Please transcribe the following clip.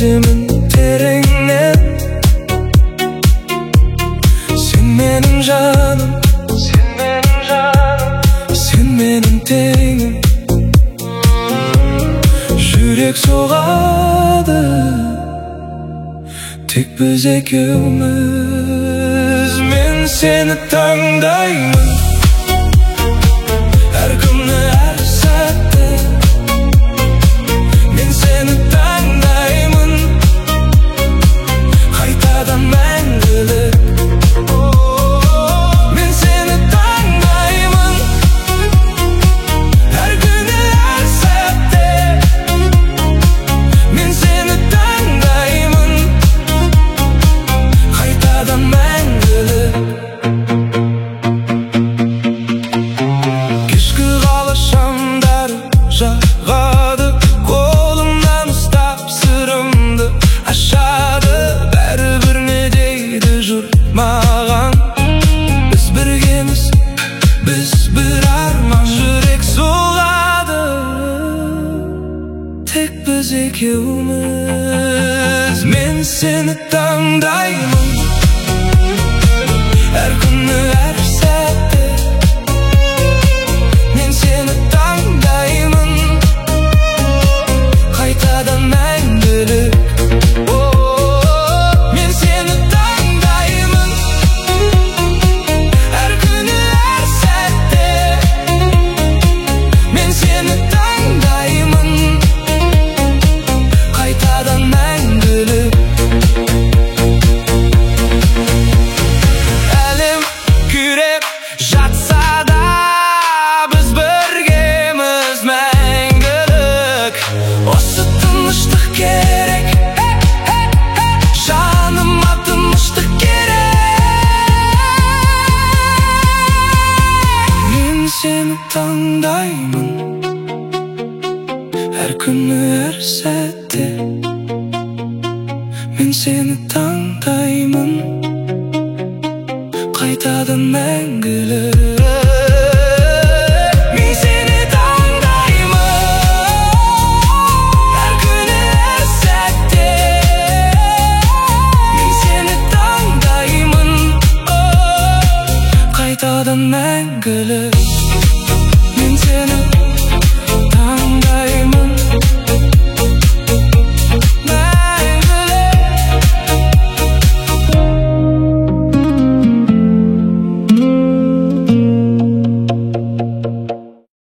сезімін тереңнен. Сен менің жаным, сен менің теңім. Жүрек соғады тек біз екеуміз. Мен сені таңдаймын әр күні, әр сәтті. Мен сені таңдаймын қайтадан мәңгілік. Мен сені таңдаймын әр күні, әр сәтте. Мен сені таңдаймын қайтадан мәңгілік. Кешкі қала шамдары жағады, қолымнан ұстап сырымды ашады. Бәрібір не дейді жұрт маған, біз біргеміз, біз бір арман. Жүрек соғады тек біз екеуміз. Мен сені таңдаймын әр күні, әр сәтте. Мен сені таңдаймын қайтадан мәңгілік. Мен сені таңдаймын әр күні, әр сәтте. Мен сені таңдаймын қайтадан мәңгілік. Әлем күйреп жатса да біз біргеміз мәңгілік. Осы тыныштық керек, жаныма тыныштық керек. Мен сені таңдаймын әр күні, әр сәтте. Мен сені таңдаймын қайтадан мәңгілік. Мен сені таңдаймын әр күні, әр сәтте. Мен сені таңдаймын қайтадан мәңгілік.